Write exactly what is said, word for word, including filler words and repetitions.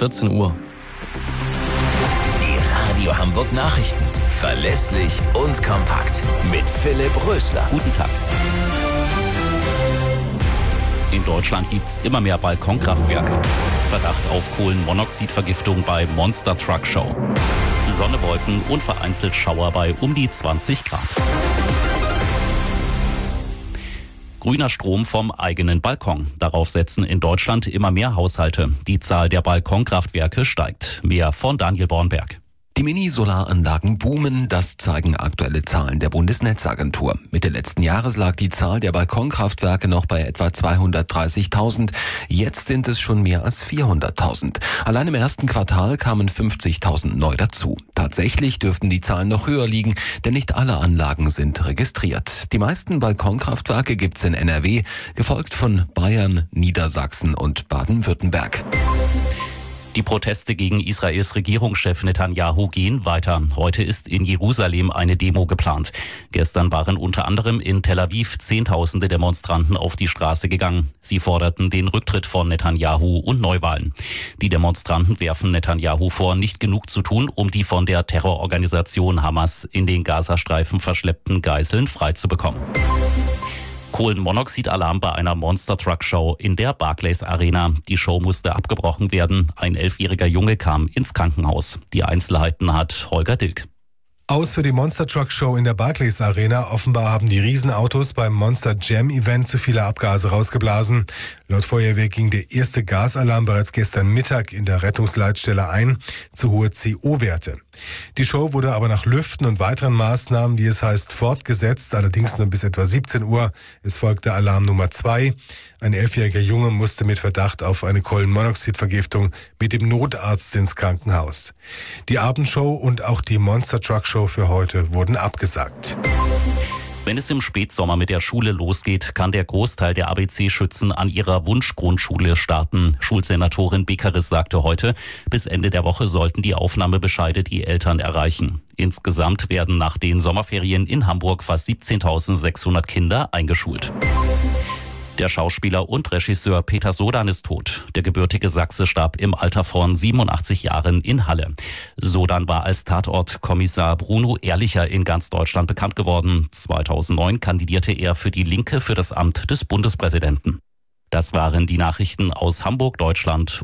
vierzehn Uhr. Die Radio Hamburg Nachrichten. Verlässlich und kompakt. Mit Philipp Rösler. Guten Tag. In Deutschland gibt es immer mehr Balkonkraftwerke. Verdacht auf Kohlenmonoxidvergiftung bei Monster Truck Show. Sonne, Wolken und vereinzelt Schauer bei um die zwanzig Grad. Grüner Strom vom eigenen Balkon. Darauf setzen in Deutschland immer mehr Haushalte. Die Zahl der Balkonkraftwerke steigt. Mehr von Daniel Bornberg. Die Mini-Solaranlagen boomen, das zeigen aktuelle Zahlen der Bundesnetzagentur. Mitte letzten Jahres lag die Zahl der Balkonkraftwerke noch bei etwa zweihundertdreißigtausend. Jetzt sind es schon mehr als vierhunderttausend. Allein im ersten Quartal kamen fünfzigtausend neu dazu. Tatsächlich dürften die Zahlen noch höher liegen, denn nicht alle Anlagen sind registriert. Die meisten Balkonkraftwerke gibt's in N R W, gefolgt von Bayern, Niedersachsen und Baden-Württemberg. Die Proteste gegen Israels Regierungschef Netanyahu gehen weiter. Heute ist in Jerusalem eine Demo geplant. Gestern waren unter anderem in Tel Aviv Zehntausende Demonstranten auf die Straße gegangen. Sie forderten den Rücktritt von Netanyahu und Neuwahlen. Die Demonstranten werfen Netanyahu vor, nicht genug zu tun, um die von der Terrororganisation Hamas in den Gazastreifen verschleppten Geiseln freizubekommen. Kohlenmonoxidalarm bei einer Monster Truck Show in der Barclays Arena. Die Show musste abgebrochen werden. Ein elfjähriger Junge kam ins Krankenhaus. Die Einzelheiten hat Holger Dilk. Aus für die Monster Truck Show in der Barclays Arena. Offenbar haben die Riesenautos beim Monster Jam Event zu viele Abgase rausgeblasen. Laut Feuerwehr ging der erste Gasalarm bereits gestern Mittag in der Rettungsleitstelle ein, zu hohe C O-Werte. Die Show wurde aber nach Lüften und weiteren Maßnahmen, wie es heißt, fortgesetzt, allerdings nur bis etwa siebzehn Uhr. Es folgte Alarm Nummer zwei. Ein elfjähriger Junge musste mit Verdacht auf eine Kohlenmonoxidvergiftung mit dem Notarzt ins Krankenhaus. Die Abendshow und auch die Monster Truck Show für heute wurden abgesagt. Wenn es im Spätsommer mit der Schule losgeht, kann der Großteil der A B C-Schützen an ihrer Wunschgrundschule starten. Schulsenatorin Beckeris sagte heute, bis Ende der Woche sollten die Aufnahmebescheide die Eltern erreichen. Insgesamt werden nach den Sommerferien in Hamburg fast siebzehntausendsechshundert Kinder eingeschult. Der Schauspieler und Regisseur Peter Sodan ist tot. Der gebürtige Sachse starb im Alter von siebenundachtzig Jahren in Halle. Sodan war als Tatortkommissar Bruno Ehrlicher in ganz Deutschland bekannt geworden. zweitausendneun kandidierte er für die Linke für das Amt des Bundespräsidenten. Das waren die Nachrichten aus Hamburg, Deutschland